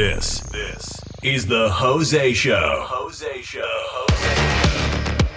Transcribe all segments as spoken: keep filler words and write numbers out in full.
This, this is the Jose Show. Jose Show. Jose Show.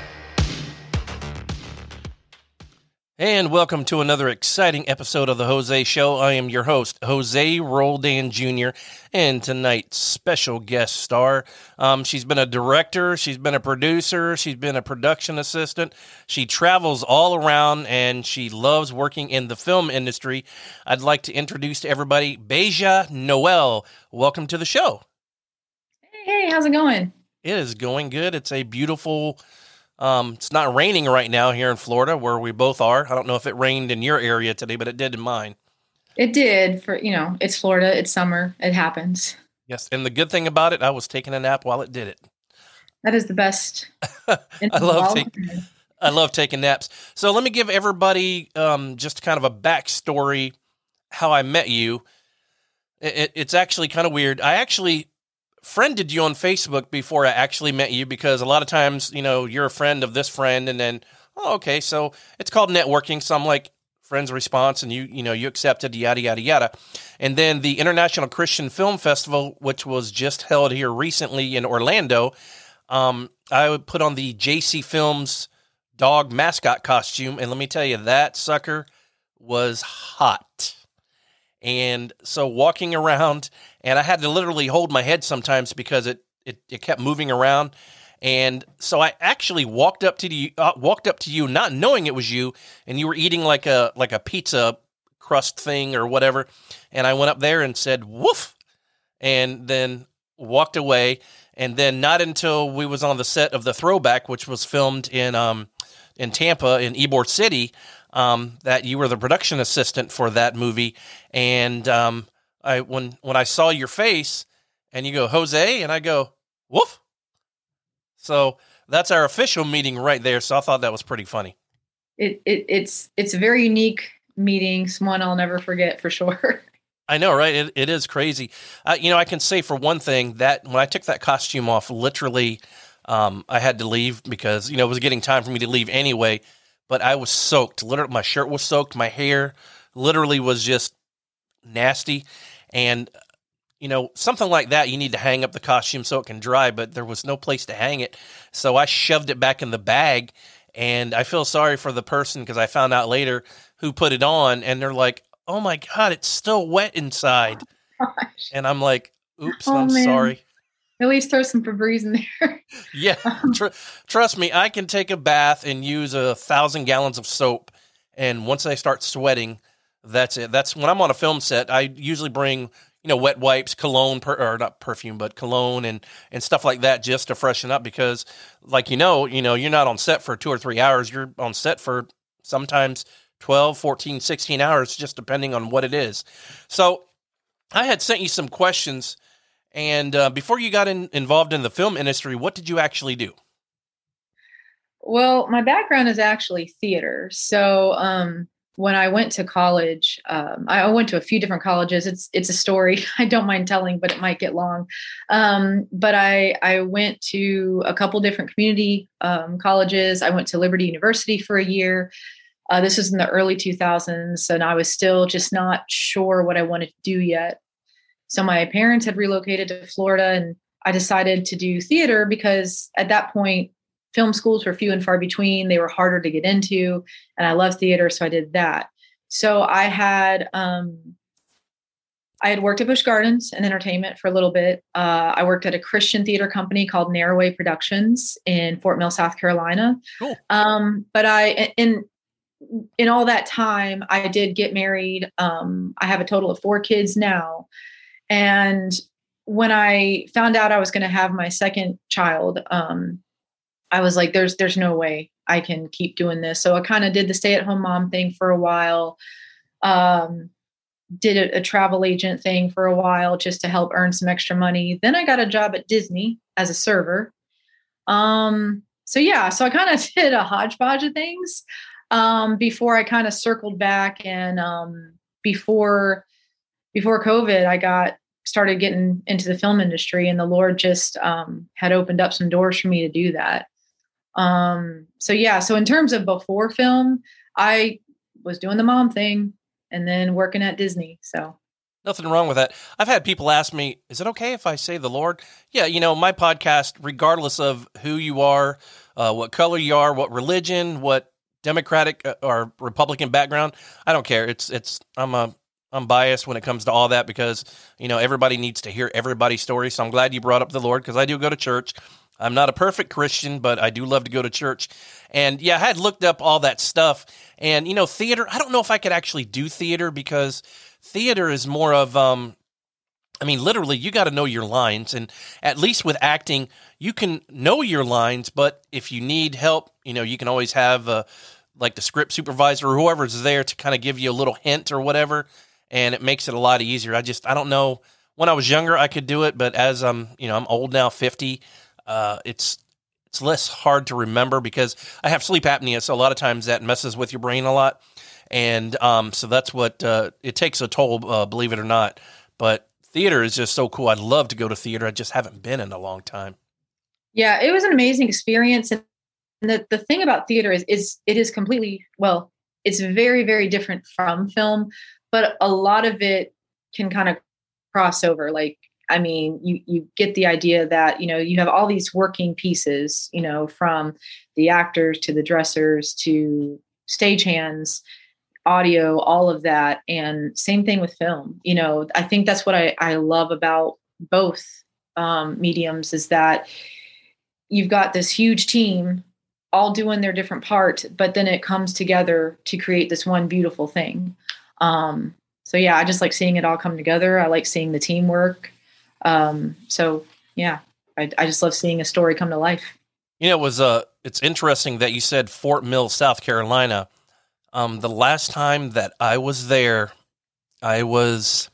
And welcome to another exciting episode of the Jose Show. I am your host, Jose Roldan Junior, and tonight's special guest star. Um, she's been a director, she's been a producer, she's been a production assistant. She travels all around, and she loves working in the film industry. I'd like to introduce to everybody Beja Noel. Welcome to the show. Hey, how's it going? It is going good. It's a beautiful... Um, it's not raining right now here in Florida where we both are. I don't know if it rained in your area today, but it did in mine. It did for, you know, it's Florida, it's summer, it happens. Yes. And the good thing about it, I was taking a nap while it did it. That is the best. I love taking, I love taking naps. So let me give everybody, um, just kind of a backstory, how I met you. It, it, it's actually kind of weird. I actually friended you on Facebook before I actually met you, because a lot of times, you know, you're a friend of this friend, and then, oh, okay, so it's called networking. So I'm like, friend's response, and you, you know, you accepted, yada, yada, yada. And then the International Christian Film Festival, which was just held here recently in Orlando, um, I would put on the J C Films dog mascot costume, and let me tell you, that sucker was hot. And so walking around, and I had to literally hold my head sometimes because it, it, it kept moving around. And so I actually walked up to you, uh, walked up to you, not knowing it was you, and you were eating like a like a pizza crust thing or whatever. And I went up there and said, "Woof," and then walked away. And then not until we was on the set of The Throwback, which was filmed in um in Tampa in Ybor City, um, that you were the production assistant for that movie. And um, I when when I saw your face and you go, "Jose," and I go, "Woof." So that's our official meeting right there. So I thought that was pretty funny. It, it it's it's a very unique meeting. It's one I'll never forget for sure. I know, right? It it is crazy. Uh, you know, I can say for one thing that when I took that costume off, literally, um, I had to leave because, you know, it was getting time for me to leave anyway. But I was soaked. Literally, my shirt was soaked. My hair literally was just nasty. And, you know, something like that, you need to hang up the costume so it can dry, but there was no place to hang it. So I shoved it back in the bag, and I feel sorry for the person because I found out later who put it on, and they're like, "Oh my God, it's still wet inside." Oh, gosh. And I'm like, "Oops, Oh, I'm man. sorry." At least throw some Febreze in there. Yeah, tr- trust me, I can take a bath and use a thousand gallons of soap, and once I start sweating, that's it. That's when I'm on a film set. I usually bring, you know, wet wipes, cologne, per, or not perfume, but cologne and, and stuff like that just to freshen up because, like, you know, you know, you're not on set for two or three hours. You're on set for sometimes twelve, fourteen, sixteen hours, just depending on what it is. So I had sent you some questions. And uh, before you got in, involved in the film industry, what did you actually do? Well, my background is actually theater. So um, when I went to college, um, I went to a few different colleges. It's it's a story I don't mind telling, but it might get long. Um, but I I went to a couple different community um, colleges. I went to Liberty University for a year. Uh, this was in the early two thousands, and I was still just not sure what I wanted to do yet. So my parents had relocated to Florida, and I decided to do theater because at that point, film schools were few and far between. They were harder to get into, and I love theater, so I did that. So I had um, I had worked at Busch Gardens in entertainment for a little bit. Uh, I worked at a Christian theater company called Narrowway Productions in Fort Mill, South Carolina. Cool. Um, but I in in all that time, I did get married. Um, I have a total of four kids now. And when I found out I was going to have my second child, um, I was like, there's, there's no way I can keep doing this. So I kind of did the stay at home mom thing for a while. Um, did a, a travel agent thing for a while just to help earn some extra money. Then I got a job at Disney as a server. Um, so yeah, so I kind of did a hodgepodge of things, um, before I kind of circled back and, um, before, Before COVID, I got started getting into the film industry, and the Lord just um, had opened up some doors for me to do that. Um, so yeah, so in terms of before film, I was doing the mom thing and then working at Disney. So Nothing wrong with that. I've had people ask me, is it okay if I say the Lord? Yeah, you know, my podcast, regardless of who you are, uh, what color you are, what religion, what Democratic or Republican background, I don't care. It's, it's, I'm a, I'm biased when it comes to all that because, you know, everybody needs to hear everybody's story. So I'm glad you brought up the Lord because I do go to church. I'm not a perfect Christian, but I do love to go to church. And yeah, I had looked up all that stuff and, you know, theater, I don't know if I could actually do theater because theater is more of, um, I mean, literally, you got to know your lines. And at least with acting, you can know your lines, but if you need help, you know, you can always have uh, like the script supervisor or whoever's there to kind of give you a little hint or whatever. And it makes it a lot easier. I just, I don't know. When I was younger, I could do it, but as I'm, you know, I'm old now, fifty, uh, it's, it's less hard to remember because I have sleep apnea. So a lot of times that messes with your brain a lot. And um, so that's what, uh, it takes a toll, uh, believe it or not. But theater is just so cool. I'd love to go to theater. I just haven't been in a long time. Yeah, it was an amazing experience. And the, the thing about theater is, is it is completely, well, it's very, very different from film, but a lot of it can kind of cross over. Like, I mean, you, you get the idea that, you know, you have all these working pieces, you know, from the actors to the dressers to stagehands, audio, all of that. And same thing with film. You know, I think that's what I, I love about both um, mediums is that you've got this huge team all doing their different part, but then it comes together to create this one beautiful thing. Um, so yeah, I just like seeing it all come together. I like seeing the teamwork. Um, so yeah, I, I just love seeing a story come to life. You know, it was, uh, it's interesting that you said Fort Mill, South Carolina. Um, the last time that I was there, I was,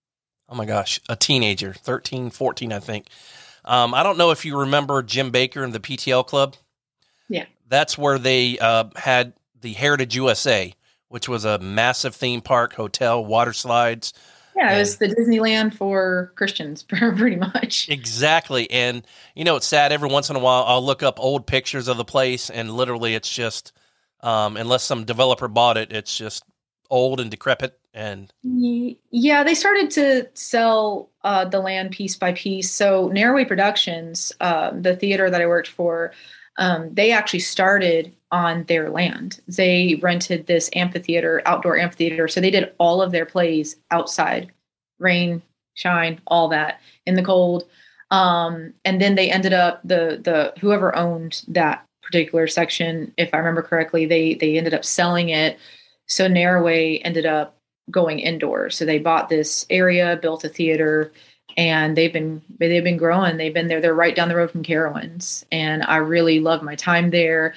oh my gosh, a teenager, thirteen, fourteen, I think. Um, I don't know if you remember Jim Baker and the P T L Club. Yeah. That's where they uh, had the Heritage U S A, which was a massive theme park, hotel, water slides. Yeah, and, it was the Disneyland for Christians, pretty much. Exactly. And, you know, it's sad. Every once in a while, I'll look up old pictures of the place, and literally it's just, um, unless some developer bought it, it's just old and decrepit. And yeah, they started to sell uh, the land piece by piece. So Narrowway Productions, uh, the theater that I worked for, um, they actually started on their land. They rented this amphitheater, outdoor amphitheater. So they did all of their plays outside, rain, shine, all that in the cold. Um, and then they ended up the, the, whoever owned that particular section, if I remember correctly, they, they ended up selling it. So Narrowway ended up going indoors. So they bought this area, built a theater, and they've been they've been growing. They've been there. They're right down the road from Carowinds, and I really love my time there.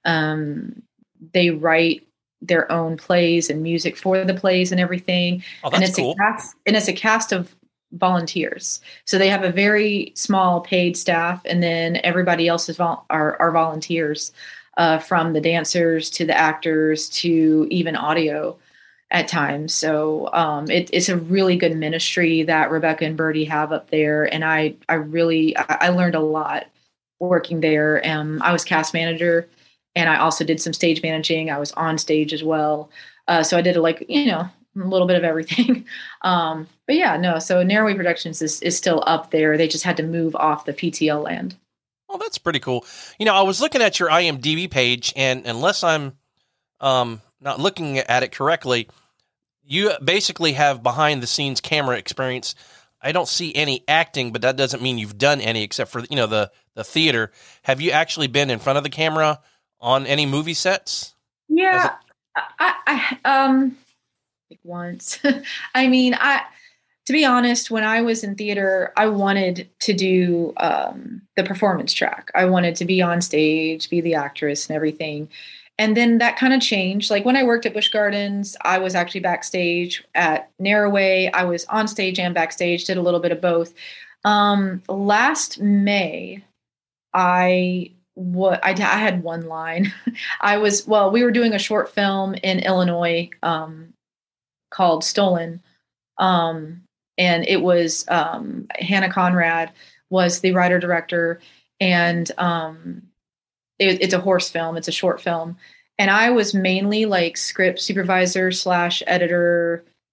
Um, they write their own plays and music for the plays and everything. Oh, that's and it's cool. a cast, and it's a cast of volunteers. So they have a very small paid staff, and then everybody else is vol- are, are volunteers, uh, from the dancers to the actors to even audio at times. So um, it, it's a really good ministry that Rebecca and Birdie have up there. And I, I really, I, I learned a lot working there. Um, I was cast manager, and I also did some stage managing. I was on stage as well. Uh, so I did like, you know, a little bit of everything. um, but yeah, no. So Narrowway Productions is, is still up there. They just had to move off the P T L land. Oh, that's pretty cool. You know, I was looking at your I M D B page, and unless I'm um, not looking at it correctly, you basically have behind the scenes camera experience. I don't see any acting, but that doesn't mean you've done any except for, you know, the, the theater. Have you actually been in front of the camera on any movie sets? Yeah, I, I, um, like once, I mean, I, to be honest, when I was in theater, I wanted to do, um, the performance track. I wanted to be on stage, be the actress and everything. And then that kind of changed. Like when I worked at Busch Gardens, I was actually backstage. At Narrowway, I was on stage and backstage, did a little bit of both. Um, last May, I what I, I had one line. I was, well, we were doing a short film in Illinois um, called Stolen. Um, and it was um, Hannah Conrad was the writer director. And um, it, it's a horse film. It's a short film. And I was mainly like script supervisor slash editor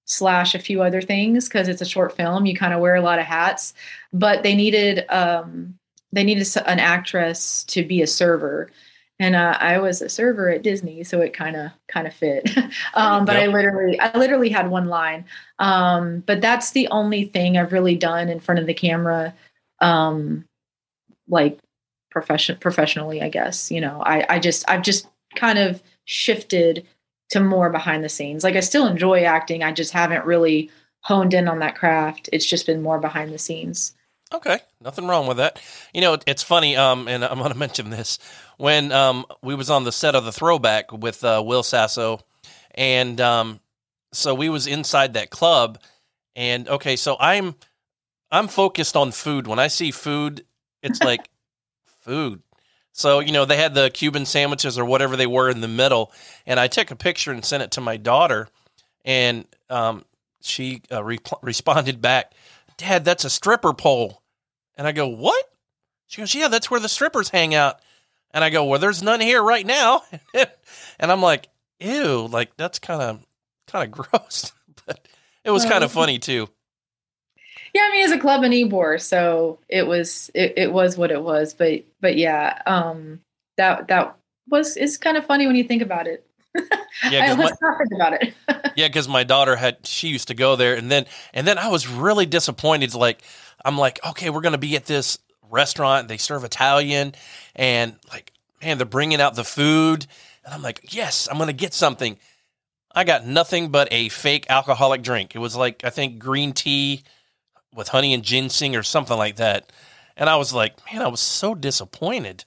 slash a few other things because it's a short film. You kind of wear a lot of hats, but they needed um, they needed an actress to be a server, and uh, I was a server at Disney, so it kind of kind of fit. um, but yep. I literally I literally had one line. Um, but that's the only thing I've really done in front of the camera, um, like profession professionally, I guess. You know, I I just I've just kind of shifted to more behind the scenes. Like I still enjoy acting. I just haven't really honed in on that craft. It's just been more behind the scenes. Okay. Nothing wrong with that. You know, it's funny. Um, and I'm going to mention this when, um, we was on the set of the Throwback with, uh, Will Sasso. And, um, so we was inside that club and okay. So I'm, I'm focused on food. When I see food, it's like food. So, you know, they had the Cuban sandwiches or whatever they were in the middle, and I took a picture and sent it to my daughter, and um, she uh, re- responded back, "Dad, that's a stripper pole." And I go, "What?" She goes, "Yeah, that's where the strippers hang out." And I go, "Well, there's none here right now." And I'm like, "Ew, like that's kind of kind of gross," but it was kind of funny too. Yeah, I mean, it's a club in Ybor, so it was it, it was what it was. But but yeah, um, that that was it's kind of funny when you think about it. Yeah, I was talking about it. Yeah, because my daughter had she used to go there, and then and then I was really disappointed. Like I'm like, okay, we're gonna be at this restaurant. They serve Italian, and like, man, they're bringing out the food, and I'm like, yes, I'm gonna get something. I got nothing but a fake alcoholic drink. It was like I think green tea with honey and ginseng or something like that. And I was like, man, I was so disappointed.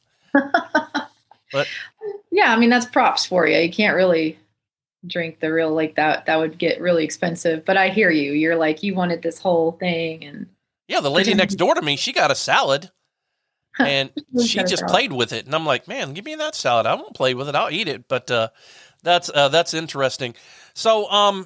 But yeah, I mean, that's props for you. You can't really drink the real like that. That would get really expensive, but I hear you. You're like, you wanted this whole thing. And yeah, the lady next door to me, she got a salad and she just played with it. And I'm like, man, give me that salad. I won't play with it. I'll eat it. But, uh, that's, uh, that's interesting. So, um,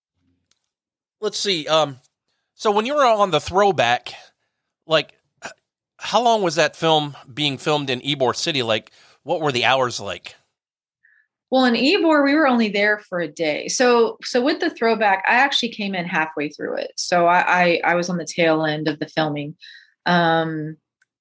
let's see, um, so when you were on the Throwback, like, how long was that film being filmed in Ybor City? Like, what were the hours like? Well, in Ybor, we were only there for a day. So, so with the Throwback, I actually came in halfway through it. So I, I, I was on the tail end of the filming. Um,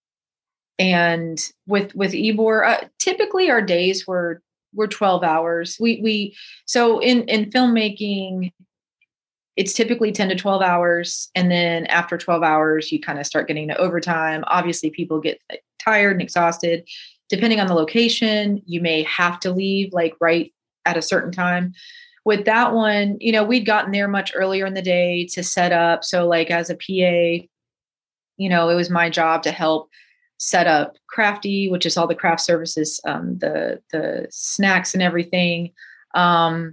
and with, with Ybor, uh, typically our days were, were twelve hours. We, we, so in, in filmmaking, it's typically ten to twelve hours. And then after twelve hours, you kind of start getting to overtime. Obviously, people get tired and exhausted. Depending on the location, you may have to leave like right at a certain time. With that one, you know, we'd gotten there much earlier in the day to set up. So like as a P A, you know, it was my job to help set up Crafty, which is all the craft services, um, the, the snacks and everything. Um,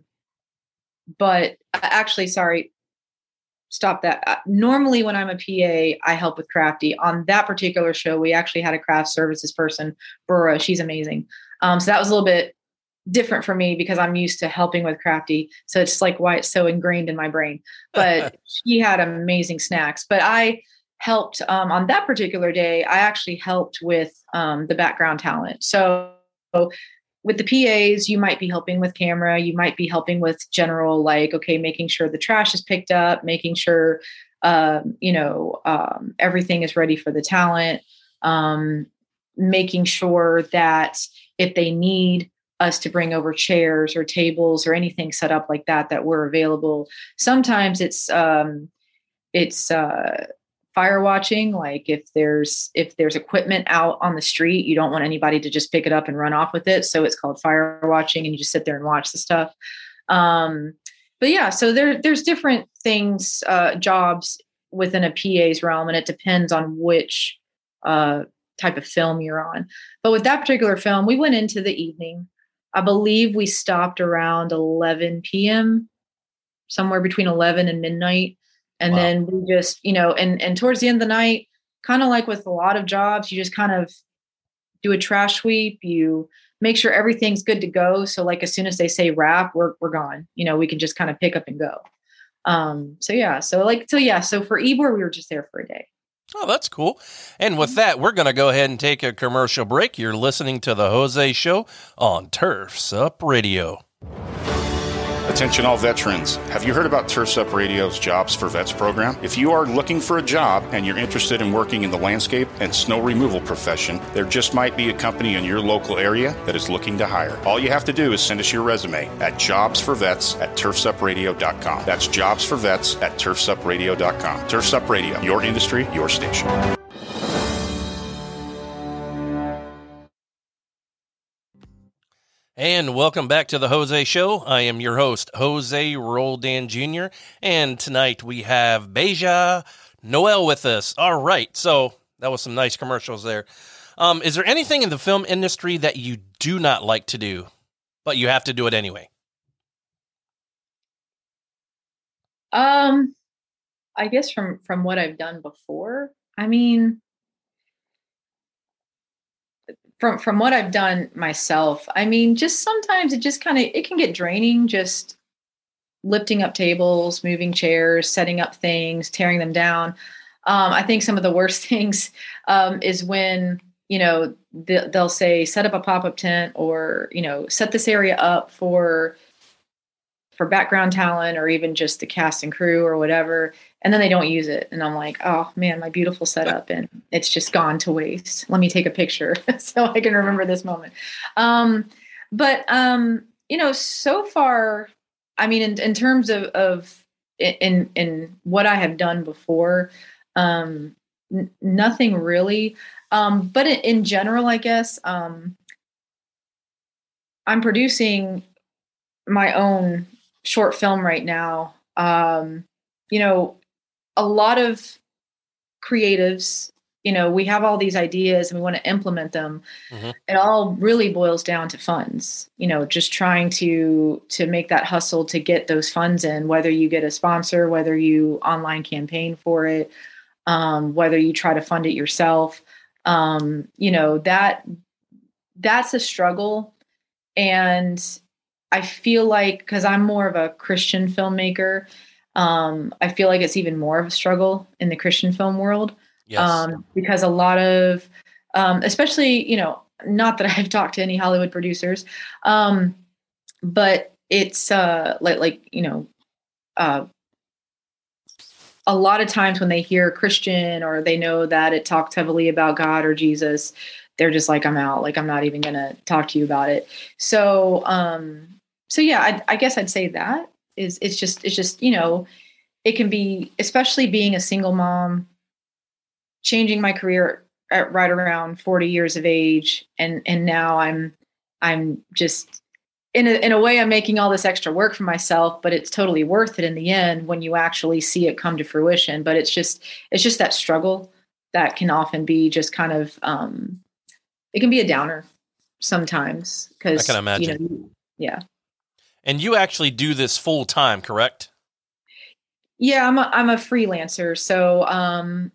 but actually, sorry, stop that. Uh, normally when I'm a P A, I help with Crafty. On that particular show, we actually had a craft services person, Burra. She's amazing. Um, so that was a little bit different for me because I'm used to helping with Crafty. So it's like why it's so ingrained in my brain. But she had amazing snacks. But I helped um, on that particular day. I actually helped with um, the background talent. So with the P As, you might be helping with camera. You might be helping with general, like, okay, making sure the trash is picked up, making sure, um, you know, um, everything is ready for the talent, um, making sure that if they need us to bring over chairs or tables or anything set up like that, that we're available. Sometimes it's, um, it's, uh, fire watching. Like if there's, if there's equipment out on the street, you don't want anybody to just pick it up and run off with it. So it's called fire watching and you just sit there and watch the stuff. Um, but yeah, so there, there's different things, uh, jobs within a P A's realm, and it depends on which, uh, type of film you're on. But with that particular film, we went into the evening. I believe we stopped around eleven p.m., somewhere between eleven and midnight. And wow. Then we just, you know, and, and towards the end of the night, kind of like with a lot of jobs, you just kind of do a trash sweep. You make sure everything's good to go. So like, as soon as they say wrap, we're, we're gone, you know, we can just kind of pick up and go. Um, so yeah, so like, so yeah, so for Ybor, we were just there for a day. Oh, that's cool. And with that, we're going to go ahead and take a commercial break. You're listening to The Jose Show on Turfs Up Radio. Attention all veterans. Have you heard about Turfs Up Radio's Jobs for Vets program? If you are looking for a job and you're interested in working in the landscape and snow removal profession, there just might be a company in your local area that is looking to hire. All you have to do is send us your resume at jobsforvets at turfs up radio dot com. That's jobsforvets at turfs up radio dot com. Turfs Up Radio, your industry, your station. And welcome back to the Jose Show. I am your host, Jose Roldan Junior And tonight we have Beja Noel with us. All right. So that was some nice commercials there. Um, is there anything in the film industry that you do not like to do, but you have to do it anyway? Um, I guess from, from what I've done before, I mean, From from what I've done myself, I mean, just sometimes it just kind of, it can get draining, just lifting up tables, moving chairs, setting up things, tearing them down. Um, I think some of the worst things um, is when, you know, the, they'll say, set up a pop-up tent, or, you know, set this area up for for background talent, or even just the cast and crew or whatever. And then they don't use it. And I'm like, oh man, my beautiful setup, and it's just gone to waste. Let me take a picture so I can remember this moment. Um, but, um, you know, so far, I mean, in, in terms of, of in, in what I have done before, um, n- nothing really. Um, but in, in general, I guess, um, I'm producing my own short film right now. Um, you know, a lot of creatives, you know, we have all these ideas and we want to implement them. Mm-hmm. It all really boils down to funds, you know, just trying to, to make that hustle to get those funds in, whether you get a sponsor, whether you online campaign for it, um, whether you try to fund it yourself. Um, you know, that that's a struggle. And I feel like, because I'm more of a Christian filmmaker, um, I feel like it's even more of a struggle in the Christian film world. Yes. Um, because a lot of, um, especially, you know, not that I've talked to any Hollywood producers, um, but it's uh, like, like, you know, uh, a lot of times when they hear Christian, or they know that it talks heavily about God or Jesus, they're just like, I'm out. Like, I'm not even going to talk to you about it. So, um, so yeah, I, I guess I'd say that is, it's just, it's just, you know, it can be, especially being a single mom, changing my career at right around forty years of age. And, and now I'm, I'm just in a, in a way, I'm making all this extra work for myself, but it's totally worth it in the end when you actually see it come to fruition. But it's just, it's just that struggle that can often be just kind of, um, it can be a downer sometimes, because I can imagine. You know, yeah. And you actually do this full time, correct? Yeah, I'm a, I'm a freelancer. So, um,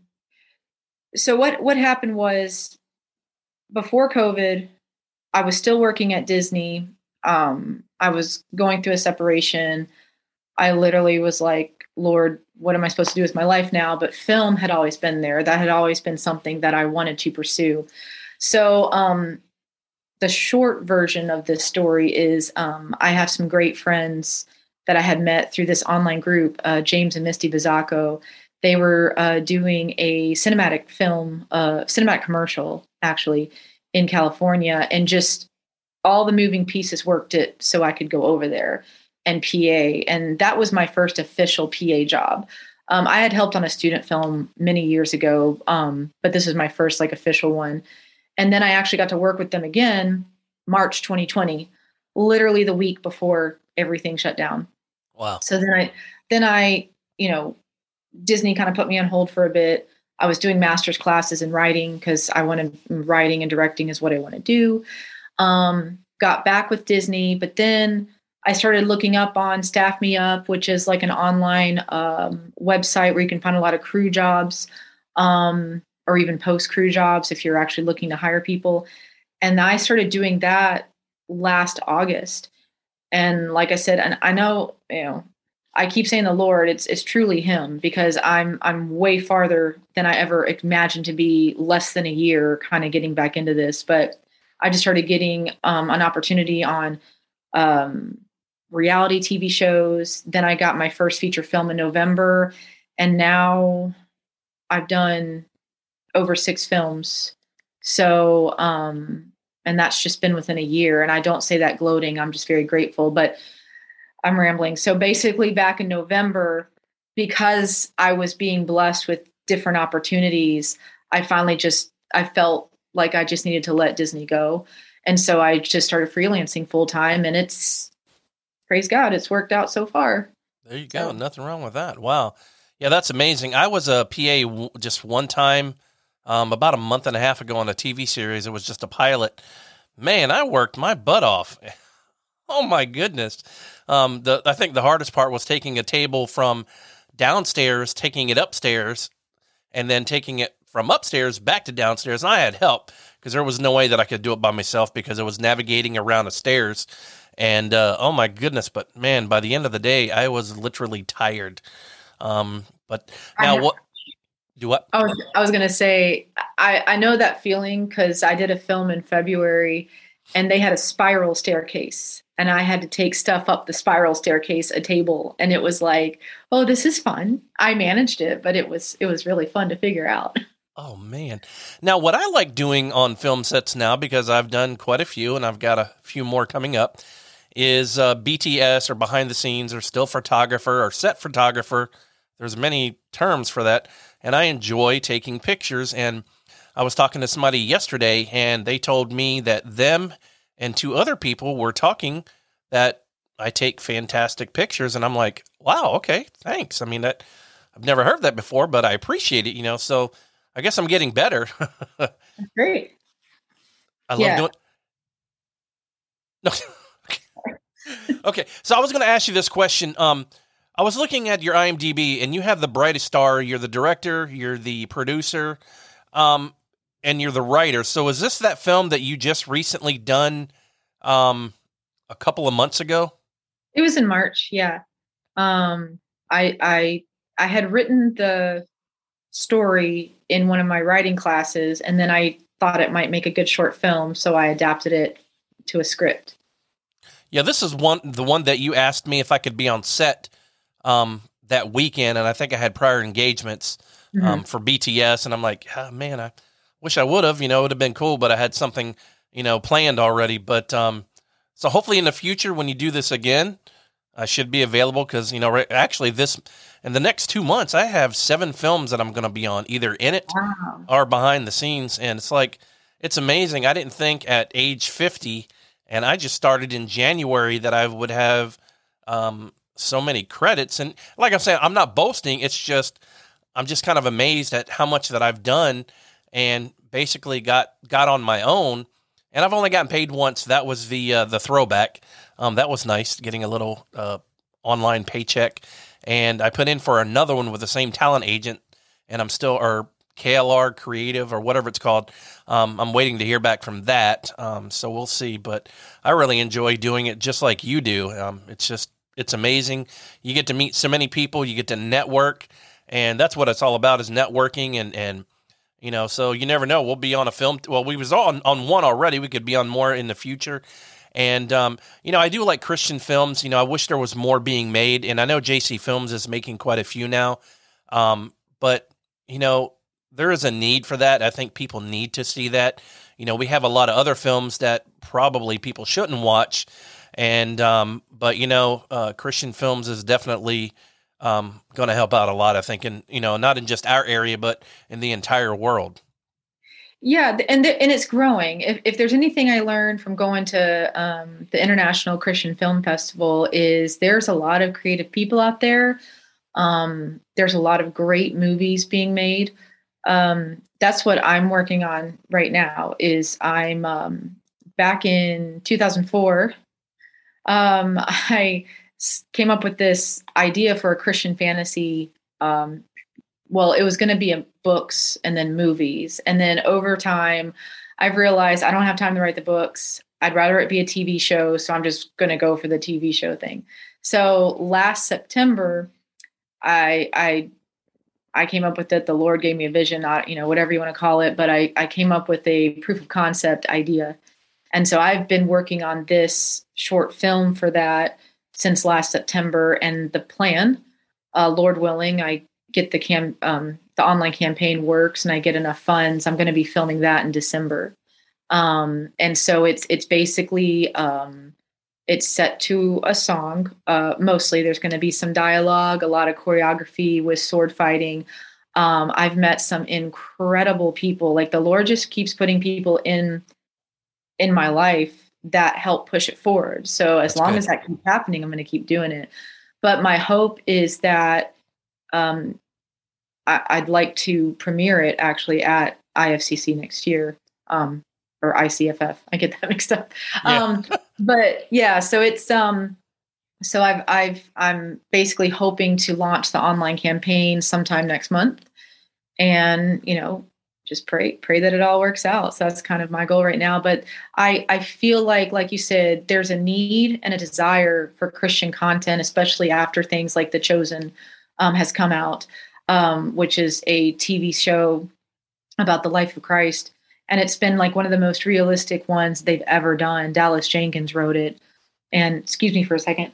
so what, what happened was, before COVID, I was still working at Disney. Um, I was going through a separation. I literally was like, Lord, what am I supposed to do with my life now? But film had always been there. That had always been something that I wanted to pursue. So, um, the short version of this story is, um, I have some great friends that I had met through this online group, uh, James and Misty Bizzacco. They were uh, doing a cinematic film, uh, cinematic commercial, actually, in California, and just all the moving pieces worked it so I could go over there and P A. And that was my first official P A job. Um, I had helped on a student film many years ago, um, but this was my first like official one. And then I actually got to work with them again, March twenty twenty, literally the week before everything shut down. Wow. So then I, then I, you know, Disney kind of put me on hold for a bit. I was doing master's classes in writing because I wanted writing and directing is what I want to do. Um, got back with Disney, but then I started looking up on Staff Me Up, which is like an online um, website where you can find a lot of crew jobs. Um, or even post-crew jobs if you're actually looking to hire people. And I started doing that last August. And like I said, and I know, you know, I keep saying the Lord, it's it's truly him, because I'm I'm way farther than I ever imagined to be, less than a year kind of getting back into this. But I just started getting um, an opportunity on um, reality T V shows. Then I got my first feature film in November. And now I've done over six films. So, um, and that's just been within a year. And I don't say that gloating. I'm just very grateful, but I'm rambling. So basically back in November, because I was being blessed with different opportunities, I finally just, I felt like I just needed to let Disney go. And so I just started freelancing full time, and it's, praise God, it's worked out so far. There you go. So. Nothing wrong with that. Wow. Yeah, that's amazing. I was a P A w- just one time, um, about a month and a half ago on a T V series. It was just a pilot. Man, I worked my butt off. Oh my goodness. Um, the, I think the hardest part was taking a table from downstairs, taking it upstairs, and then taking it from upstairs back to downstairs. And I had help because there was no way that I could do it by myself because it was navigating around the stairs. And, uh, oh my goodness. But man, by the end of the day, I was literally tired. Um, but now have, what do what? I was, I was going to say, I, I know that feeling because I did a film in February and they had a spiral staircase and I had to take stuff up the spiral staircase, a table. And it was like, oh, this is fun. I managed it, but it was, it was really fun to figure out. Oh man. Now what I like doing on film sets now, because I've done quite a few and I've got a few more coming up, is uh, B T S or behind the scenes or still photographer or set photographer. There's many terms for that. And I enjoy taking pictures. And I was talking to somebody yesterday and they told me that them and two other people were talking that I take fantastic pictures. And I'm like, wow, okay, thanks. I mean, that I've never heard that before, but I appreciate it, you know, so I guess I'm getting better. Great. I love yeah. doing No. Okay, so I was going to ask you this question. Um, I was looking at your IMDb, and you have the brightest star. You're the director, you're the producer, um, and you're the writer. So is this that film that you just recently done um, a couple of months ago? It was in March, yeah. Um, I I I had written the story in one of my writing classes, and then I thought it might make a good short film, so I adapted it to a script. Yeah, this is one the one that you asked me if I could be on set um, that weekend, and I think I had prior engagements um, mm-hmm. for B T S, and I'm like, oh, man, I wish I would have. You know, it would have been cool, but I had something, you know, planned already. But um, so hopefully in the future when you do this again, I should be available because, you know, actually this in the next two months I have seven films that I'm going to be on, either in it wow. or behind the scenes, and it's like it's amazing. I didn't think at age fifty. And I just started in January that I would have um, so many credits. And like I'm saying, I'm not boasting. It's just, I'm just kind of amazed at how much that I've done and basically got, got on my own. And I've only gotten paid once. That was the, uh, the throwback. Um, that was nice, getting a little uh, online paycheck. And I put in for another one with the same talent agent. And I'm still, or K L R Creative or whatever it's called. Um, I'm waiting to hear back from that. Um, so we'll see, but I really enjoy doing it just like you do. Um, it's just, it's amazing. You get to meet so many people, you get to network, and that's what it's all about is networking. And, and, you know, so you never know. We'll be on a film. Well, we was on, on one already. We could be on more in the future. And, um, you know, I do like Christian films. You know, I wish there was more being made. And I know J C Films is making quite a few now. Um, but, you know, there is a need for that. I think people need to see that. You know, we have a lot of other films that probably people shouldn't watch. And, um, but, you know, uh, Christian films is definitely um, going to help out a lot, I think, and, you know, not in just our area, but in the entire world. Yeah. And, the, and it's growing. If, if there's anything I learned from going to um, the International Christian Film Festival is there's a lot of creative people out there. Um, there's a lot of great movies being made. Um, that's what I'm working on right now is I'm, um, back in two thousand four, um, I came up with this idea for a Christian fantasy. Um, well, it was going to be in books and then movies. And then over time, I've realized I don't have time to write the books. I'd rather it be a T V show. So I'm just going to go for the T V show thing. So last September, I, I, I came up with it. The Lord gave me a vision, not, you know, whatever you want to call it, but I, I came up with a proof of concept idea. And so I've been working on this short film for that since last September. And the plan, uh, Lord willing, I get the cam, um, the online campaign works and I get enough funds. I'm going to be filming that in December. Um, and so it's, it's basically, um, it's set to a song. Uh, mostly there's going to be some dialogue, a lot of choreography with sword fighting. Um, I've met some incredible people. Like the Lord just keeps putting people in, in my life that help push it forward. So as That's long good. as that keeps happening, I'm going to keep doing it. But my hope is that, um, I, I'd like to premiere it actually at I F C C next year. Um, or I C F F. I get that mixed up. Yeah. Um, but yeah, so it's, um, so I've, I've, I'm basically hoping to launch the online campaign sometime next month and, you know, just pray, pray that it all works out. So that's kind of my goal right now. But I, I feel like, like you said, there's a need and a desire for Christian content, especially after things like The Chosen, um, has come out, um, which is a T V show about the life of Christ. And it's been like one of the most realistic ones they've ever done. Dallas Jenkins wrote it. And excuse me for a second.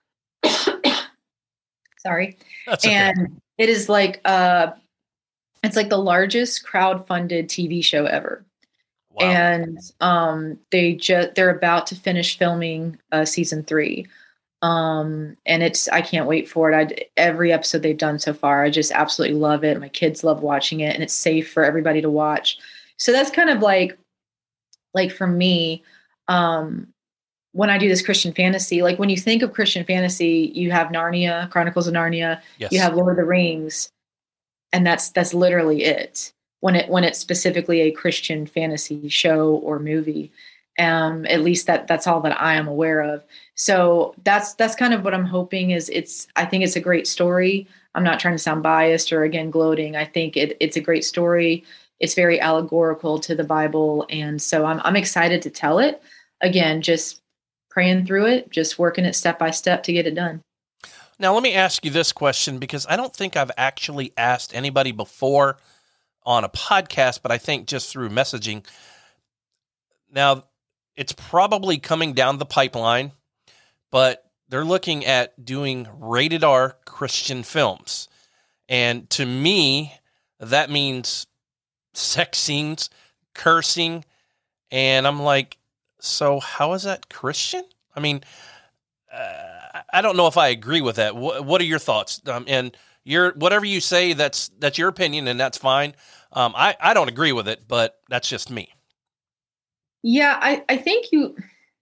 Sorry. That's okay. And it is like, uh, it's like the largest crowd-funded T V show ever. Wow. And um, they just, they're about to finish filming uh, season three. Um, and it's, I can't wait for it. I, every episode they've done so far, I just absolutely love it. My kids love watching it and it's safe for everybody to watch. So that's kind of like, like for me, um, when I do this Christian fantasy, like when you think of Christian fantasy, you have Narnia, Chronicles of Narnia, yes. You have Lord of the Rings, and that's, that's literally it when it, when it's specifically a Christian fantasy show or movie. Um, at least that that's all that I am aware of. So that's, that's kind of what I'm hoping is it's, I think it's a great story. I'm not trying to sound biased or again, gloating. I think it, it's a great story. It's very allegorical to the Bible. And so I'm, I'm excited to tell it. Again, just praying through it, just working it step by step to get it done. Now, let me ask you this question, because I don't think I've actually asked anybody before on a podcast, but I think just through messaging. Now, it's probably coming down the pipeline, but they're looking at doing rated R Christian films. And to me, that means sex scenes, cursing, and I'm like, so how is that Christian? I mean, uh, I don't know if I agree with that. What, what are your thoughts? Um, and your whatever you say, that's that's your opinion, and that's fine. Um, I I don't agree with it, but that's just me. Yeah, I I think you,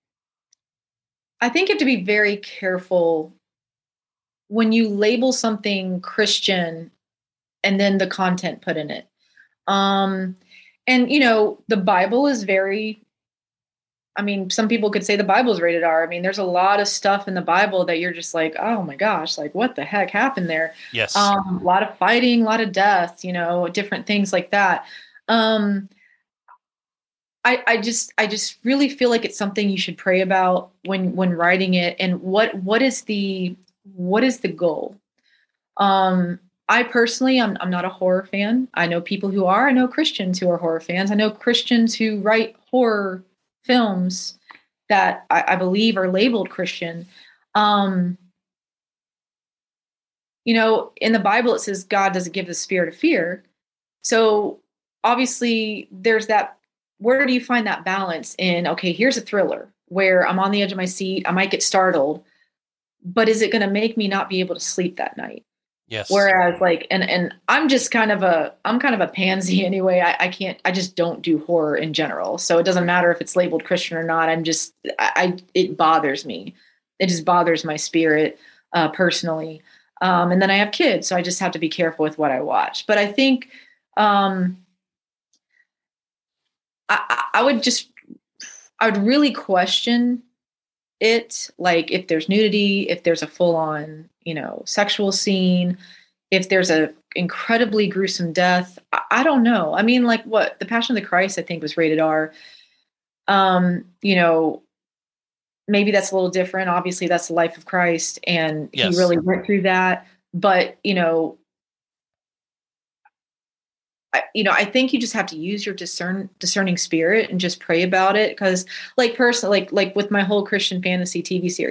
I think you have to be very careful when you label something Christian, and then the content put in it. Um, and you know, the Bible is very, I mean, some people could say the Bible is rated R. I mean, there's a lot of stuff in the Bible that you're just like, oh my gosh, like what the heck happened there? Yes. Um, a lot of fighting, a lot of death, you know, different things like that. Um, I, I just, I just really feel like it's something you should pray about when, when writing it. And what, what is the, what is the goal? Um, I personally, I'm, I'm not a horror fan. I know people who are. I know Christians who are horror fans. I know Christians who write horror films that I, I believe are labeled Christian. Um, you know, in the Bible, it says God doesn't give the spirit of fear. So obviously there's that, where do you find that balance in, okay, here's a thriller where I'm on the edge of my seat. I might get startled, but is it going to make me not be able to sleep that night? Yes. Whereas like, and, and I'm just kind of a, I'm kind of a pansy anyway. I, I can't, I just don't do horror in general. So it doesn't matter if it's labeled Christian or not. I'm just, I, I it bothers me. It just bothers my spirit uh, personally. Um, and then I have kids, so I just have to be careful with what I watch. But I think um, I, I would just, I would really question it, like if there's nudity, if there's a full-on, you know, sexual scene, if there's a incredibly gruesome death. I, I don't know. I mean, like what the Passion of the Christ, I think, was rated R. Um, you know, maybe that's a little different. Obviously, that's the life of Christ, and yes. He really went through that. But you know, I, you know, I think you just have to use your discern discerning spirit and just pray about it. Because, like, personally, like like with my whole Christian fantasy T V series,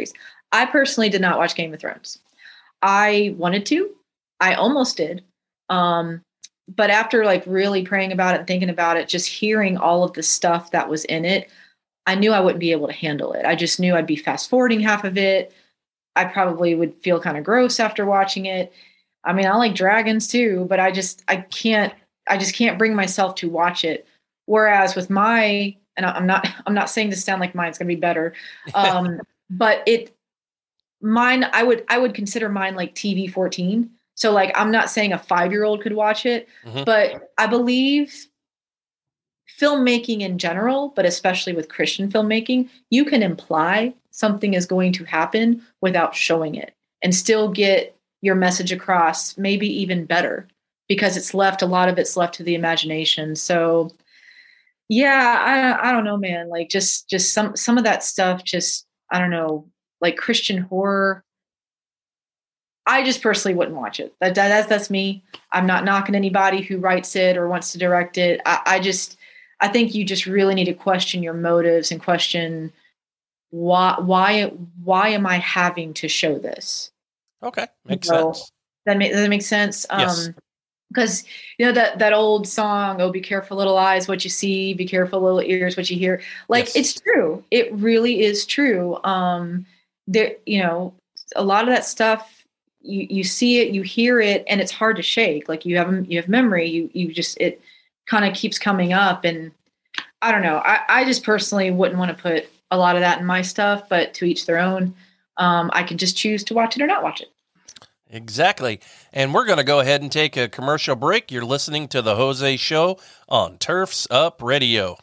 I personally did not watch Game of Thrones. I wanted to, I almost did. Um, but after like really praying about it and thinking about it, just hearing all of the stuff that was in it, I knew I wouldn't be able to handle it. I just knew I'd be fast forwarding half of it. I probably would feel kind of gross after watching it. I mean, I like dragons too, but I just, I can't, I just can't bring myself to watch it. Whereas with my, and I'm not, I'm not saying this sound like mine's going to be better. Um, but it, mine, I would, I would consider mine like T V fourteen. So like, I'm not saying a five-year-old could watch it, mm-hmm. but I believe filmmaking in general, but especially with Christian filmmaking, you can imply something is going to happen without showing it and still get your message across, maybe even better, because it's left, a lot of it's left to the imagination. So yeah, I, I don't know, man, like just, just some, some of that stuff, just, I don't know, like Christian horror. I just personally wouldn't watch it. That, that that's, that's me. I'm not knocking anybody who writes it or wants to direct it. I, I just, I think you just really need to question your motives and question why, why, why am I having to show this? Okay. Makes so, sense. That, make, does that make sense? Yes. Um, because, you know, that, that old song, oh, be careful, little eyes, what you see, be careful, little ears, what you hear. Like, yes. It's true. It really is true. Um, there, you know, a lot of that stuff, you, you see it, you hear it, and it's hard to shake. Like you have, you have memory, you, you just, it kind of keeps coming up. And I don't know, I, I just personally wouldn't want to put a lot of that in my stuff, but to each their own. Um, I can just choose to watch it or not watch it. Exactly. And we're going to go ahead and take a commercial break. You're listening to The Jose Show on Turfs Up Radio.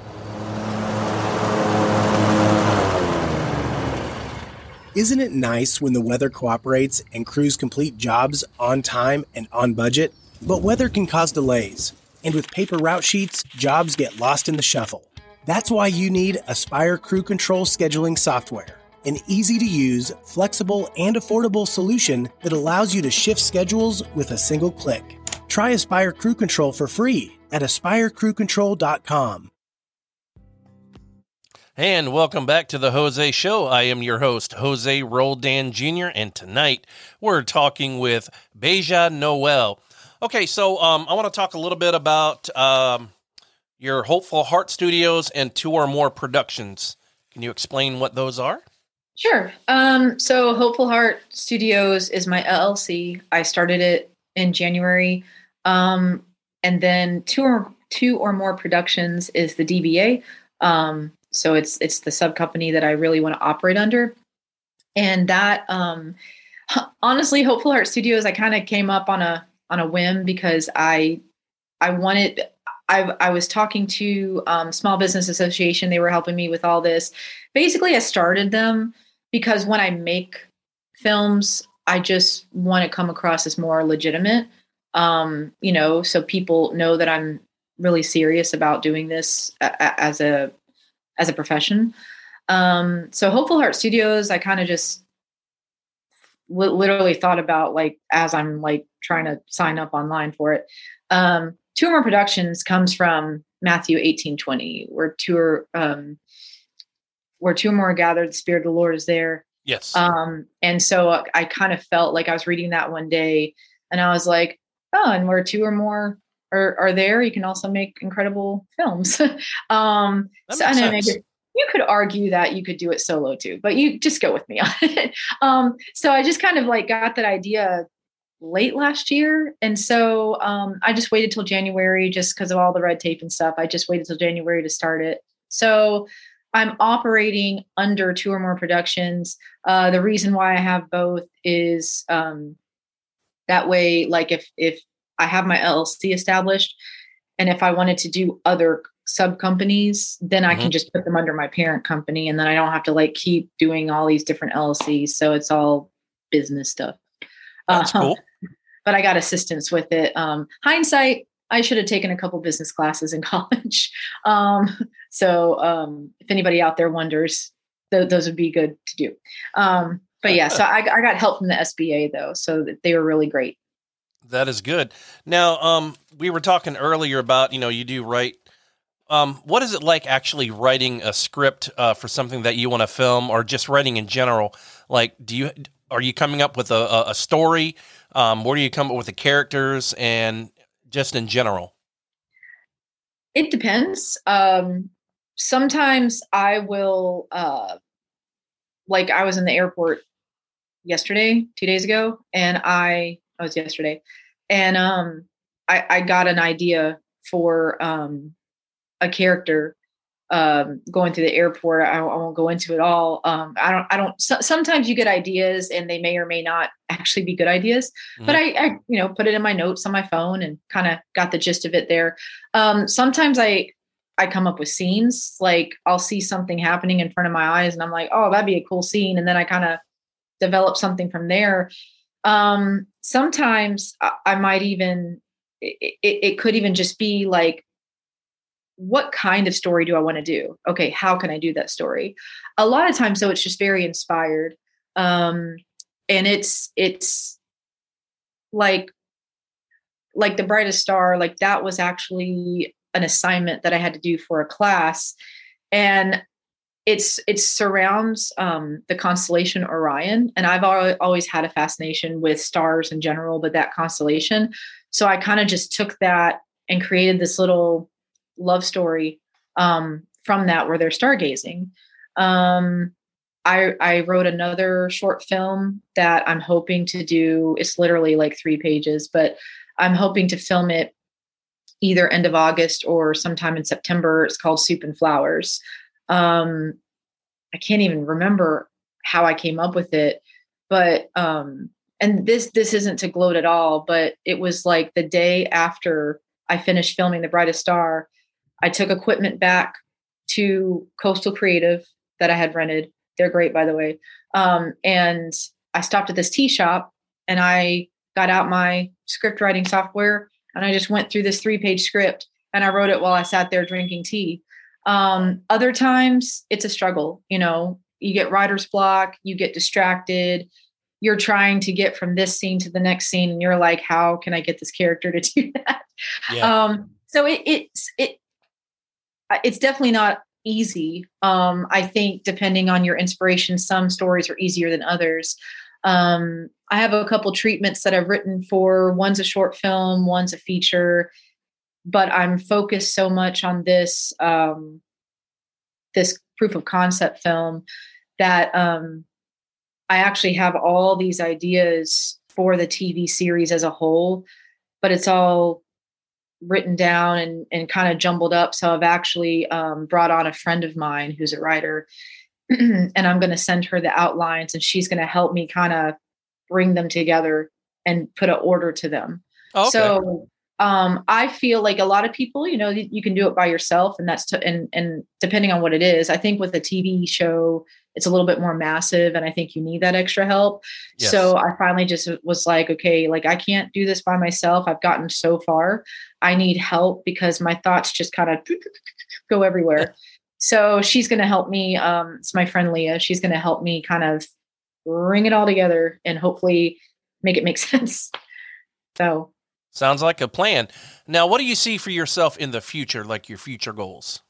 Isn't it nice when the weather cooperates and crews complete jobs on time and on budget? But weather can cause delays. And with paper route sheets, jobs get lost in the shuffle. That's why you need Aspire Crew Control scheduling software. An easy-to-use, flexible, and affordable solution that allows you to shift schedules with a single click. Try Aspire Crew Control for free at aspire crew control dot com. And welcome back to the Jose Show. I am your host, Jose Roldan Junior, and tonight we're talking with Beja Noel. Okay, so um, I want to talk a little bit about um, your Hopeful Heart Studios and Two or More Productions. Can you explain what those are? Sure. Um, so Hopeful Heart Studios is my L L C. I started it in January. Um, and then two or two or more productions is the D B A. Um, so it's, it's the sub company that I really want to operate under. And that, um, honestly, Hopeful Heart Studios, I kind of came up on a, on a whim because I, I wanted, I, I was talking to, um, Small Business Association. They were helping me with all this. Basically, I started them because when I make films, I just want to come across as more legitimate, um, you know, so people know that I'm really serious about doing this a, as a as a profession. Um, so Hopeful Heart Studios, I kind of just w- literally thought about like as I'm like trying to sign up online for it. Um, Two or More Productions comes from Matthew eighteen twenty, where two or um, where two or more are gathered, the Spirit of the Lord is there. Yes. Um, and so I, I kind of felt like I was reading that one day and I was like, oh, and where two or more are, are there, you can also make incredible films. um, so, and then you, you could argue that you could do it solo too, but you just go with me on it. um, so I just kind of like got that idea late last year. And so um, I just waited till January just because of all the red tape and stuff. I just waited till January to start it. So I'm operating under Two or More Productions. Uh, the reason why I have both is um, that way, like if if I have my L L C established, and if I wanted to do other sub companies, then mm-hmm. I can just put them under my parent company, and then I don't have to like keep doing all these different L L Cs. So it's all business stuff. That's uh, cool. But I got assistance with it. Um, hindsight, I should have taken a couple business classes in college. Um, so um, if anybody out there wonders, th- those would be good to do. Um, but yeah, so I, I got help from the S B A though. So they were really great. That is good. Now, um, we were talking earlier about, you know, you do write um, what is it like actually writing a script uh, for something that you want to film, or just writing in general? Like, do you are you coming up with a, a story? Um, where do you come up with the characters, and just in general? It depends. Um, sometimes I will, uh, like I was in the airport yesterday, two days ago, and I, I was yesterday, and um, I, I got an idea for um, a character um, going through the airport. I, I won't go into it all. Um, I don't, I don't, so, sometimes you get ideas and they may or may not actually be good ideas, mm-hmm. but I, I, you know, put it in my notes on my phone and kind of got the gist of it there. Um, sometimes I, I come up with scenes, like I'll see something happening in front of my eyes and I'm like, oh, that'd be a cool scene. And then I kind of develop something from there. Um, sometimes I, I might even, it, it, it could even just be like, what kind of story do I want to do? Okay, how can I do that story? A lot of times, though, it's just very inspired. Um, and it's it's like like The Brightest Star, like that was actually an assignment that I had to do for a class. And it's it surrounds um, the constellation Orion. And I've al- always had a fascination with stars in general, but that constellation. So I kind of just took that and created this little love story um, from that, where they're stargazing. Um, I, I wrote another short film that I'm hoping to do. It's literally like three pages, but I'm hoping to film it either end of August or sometime in September. It's called Soup and Flowers. Um, I can't even remember how I came up with it, but um, and this this isn't to gloat at all, but it was like the day after I finished filming The Brightest Star, I took equipment back to Coastal Creative that I had rented. They're great, by the way. Um, and I stopped at this tea shop and I got out my script writing software and I just went through this three page script and I wrote it while I sat there drinking tea. Um, other times it's a struggle. You know, you get writer's block, you get distracted. You're trying to get from this scene to the next scene. And you're like, how can I get this character to do that? Yeah. Um, so it, it's, it, It's definitely not easy. Um, I think depending on your inspiration, some stories are easier than others. Um, I have a couple treatments that I've written for. One's a short film, one's a feature, but I'm focused so much on this, um, this proof of concept film that um, I actually have all these ideas for the T V series as a whole, but it's all written down and, and kind of jumbled up. So I've actually um, brought on a friend of mine who's a writer and I'm going to send her the outlines and she's going to help me kind of bring them together and put an order to them. Oh, okay. So um, I feel like a lot of people, you know, you, you can do it by yourself and that's, to, and, and depending on what it is, I think with a T V show, it's a little bit more massive and I think you need that extra help. Yes. So I finally just was like, okay, like I can't do this by myself. I've gotten so far. I need help because my thoughts just kind of go everywhere. So she's going to help me. Um, it's my friend Leah. She's going to help me kind of bring it all together and hopefully make it make sense. So sounds like a plan. Now, what do you see for yourself in the future? Like your future goals?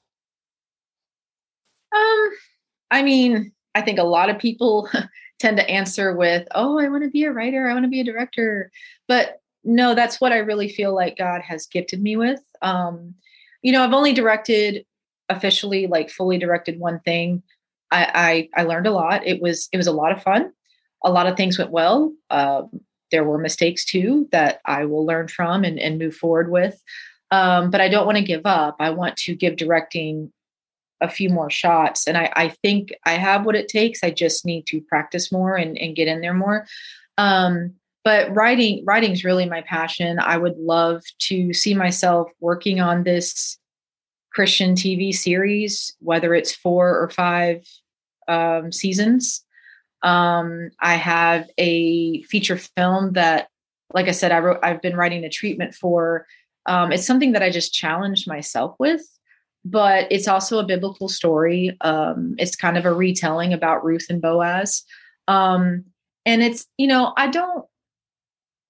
Um, I mean, I think a lot of people tend to answer with, oh, I want to be a writer. I want to be a director. But no, that's what I really feel like God has gifted me with. Um, you know, I've only directed officially, like fully directed one thing. I, I, I learned a lot. It was, it was a lot of fun. A lot of things went well. Um, there were mistakes too that I will learn from and, and move forward with. Um, but I don't want to give up. I want to give directing a few more shots. And I, I think I have what it takes. I just need to practice more and, and get in there more. Um, but writing, writing is really my passion. I would love to see myself working on this Christian T V series, whether it's four or five um, seasons. Um, I have a feature film that, like I said, I wrote, I've been writing a treatment for. Um, it's something that I just challenged myself with, but it's also a biblical story. Um, it's kind of a retelling about Ruth and Boaz. Um, and it's, you know, I don't,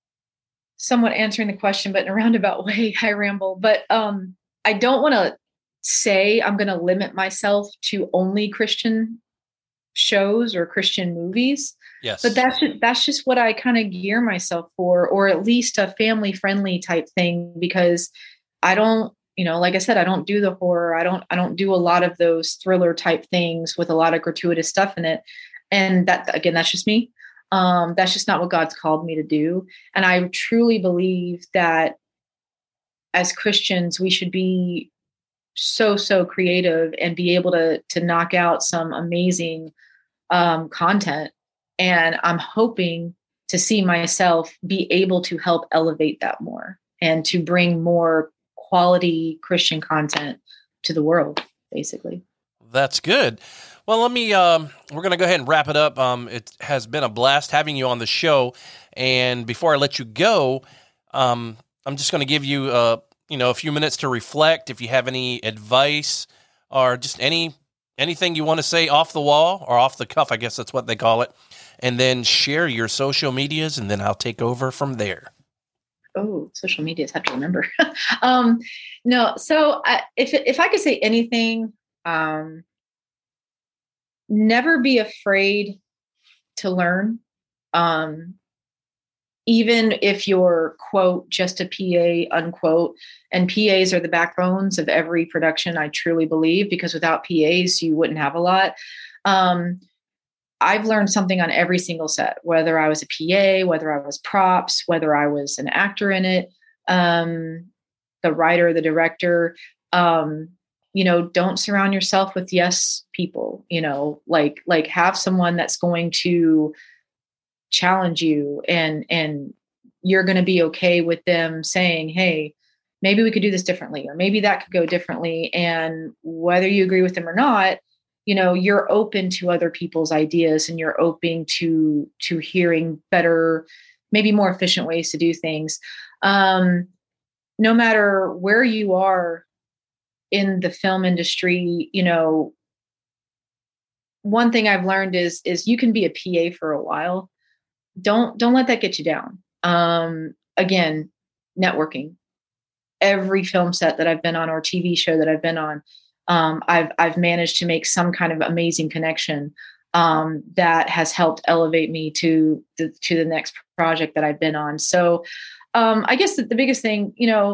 somewhat answering the question, but in a roundabout way, I ramble, but um, I don't want to say I'm going to limit myself to only Christian shows or Christian movies. Yes. But that's just, that's just what I kind of gear myself for, or at least a family friendly type thing, because I don't, you know, like I said, I don't do the horror. I don't, I don't do a lot of those thriller type things with a lot of gratuitous stuff in it. And that, again, that's just me. Um, that's just not what God's called me to do. And I truly believe that as Christians, we should be so, so creative and be able to, to knock out some amazing um, content. And I'm hoping to see myself be able to help elevate that more and to bring more quality Christian content to the world, basically. That's good. Well, let me, um, we're going to go ahead and wrap it up. Um, it has been a blast having you on the show. And before I let you go, um, I'm just going to give you, uh, you know, a few minutes to reflect. If you have any advice or just any, anything you want to say off the wall or off the cuff, I guess that's what they call it. And then share your social medias, and then I'll take over from there. Oh, social medias, have to remember. um, no, so I, if if I could say anything, um, never be afraid to learn. Um, even if you're, quote, just a P A, unquote, and P As are the backbones of every production, I truly believe, because without P As, you wouldn't have a lot. Um, I've learned something on every single set, whether I was a P A, whether I was props, whether I was an actor in it, um, the writer, the director. Um, you know, don't surround yourself with yes people, you know, like, like have someone that's going to challenge you, and, and you're going to be okay with them saying, hey, maybe we could do this differently, or maybe that could go differently. And whether you agree with them or not, you know, you're open to other people's ideas, and you're open to, to hearing better, maybe more efficient ways to do things. Um, no matter where you are in the film industry, you know, one thing I've learned is, is you can be a P A for a while. Don't, don't let that get you down. Um, again, networking. Every film set that I've been on, or T V show that I've been on, Um, I've I've managed to make some kind of amazing connection um, that has helped elevate me to the to the next project that I've been on. So um, I guess the, the biggest thing, you know,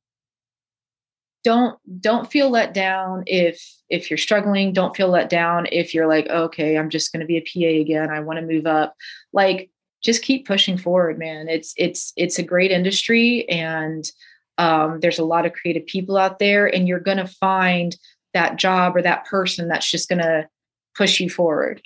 don't don't feel let down if if you're struggling. Don't feel let down if you're like, okay, I'm just going to be a P A again. I want to move up. Like, just keep pushing forward, man. It's it's it's a great industry, and um, there's a lot of creative people out there, and you're going to find that job or that person that's just going to push you forward.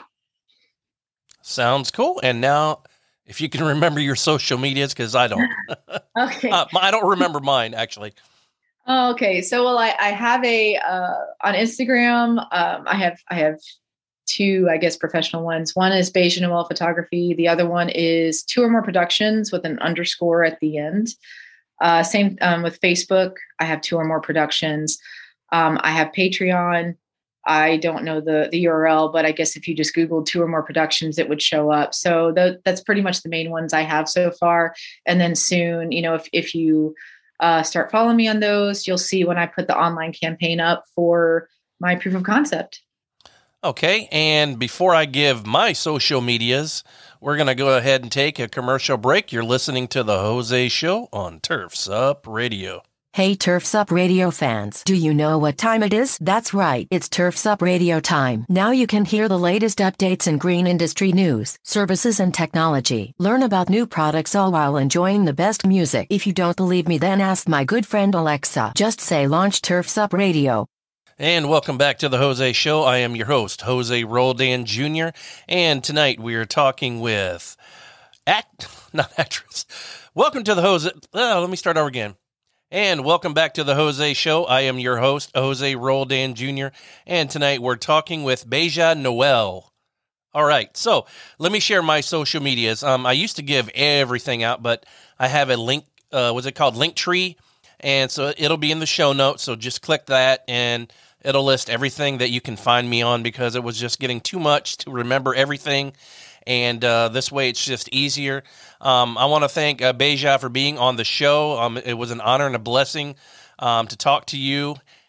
Sounds cool. And now, if you can remember your social medias, because I don't. Okay. uh, I don't remember mine, actually. Oh, okay. So, well, I, I have a, uh, on Instagram, um, I have, I have two, I guess, professional ones. One is Beja Noel Photography. The other one is Two or More Productions with an underscore at the end. Uh, same um, with Facebook. I have Two or More Productions. Um, I have Patreon. I don't know the the U R L, but I guess if you just Googled Two or More Productions, it would show up. So th- that's pretty much the main ones I have so far. And then soon, you know, if, if you uh, start following me on those, you'll see when I put the online campaign up for my proof of concept. Okay. And before I give my social medias, we're going to go ahead and take a commercial break. You're listening to The Jose Show on Turfs Up Radio. Hey Turfs Up Radio fans, do you know what time it is? That's right, it's Turfs Up Radio time. Now you can hear the latest updates in green industry news, services and technology. Learn about new products all while enjoying the best music. If you don't believe me, then ask my good friend Alexa. Just say launch Turfs Up Radio. And welcome back to The Jose Show. I am your host, Jose Roldan Junior And tonight we are talking with act, not actress. Welcome to the Jose. Oh, let me start over again. And welcome back to The Jose Show. I am your host, Jose Roldan Junior And tonight we're talking with Beja Noel. All right, so let me share my social medias. Um, I used to give everything out, but I have a link. Uh, what's it called? Linktree. And so it'll be in the show notes. So just click that, and it'll list everything that you can find me on, because it was just getting too much to remember everything. And uh, this way it's just easier. Um, I want to thank uh, Beja for being on the show. Um, it was an honor and a blessing um, to talk to you.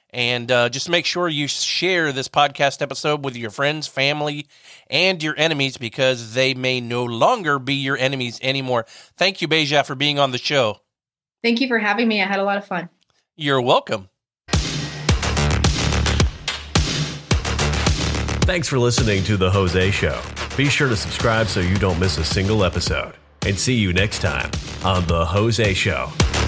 And uh, just make sure you share this podcast episode with your friends, family, and your enemies, because they may no longer be your enemies anymore. Thank you, Beja, for being on the show. Thank you for having me. I had a lot of fun. You're welcome. Thanks for listening to The Jose Show. Be sure to subscribe so you don't miss a single episode. And see you next time on The Jose Show.